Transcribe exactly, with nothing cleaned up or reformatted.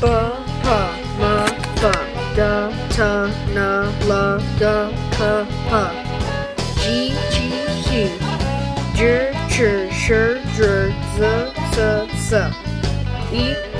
b p m f d t n l g k p g q q j ch sh z z s i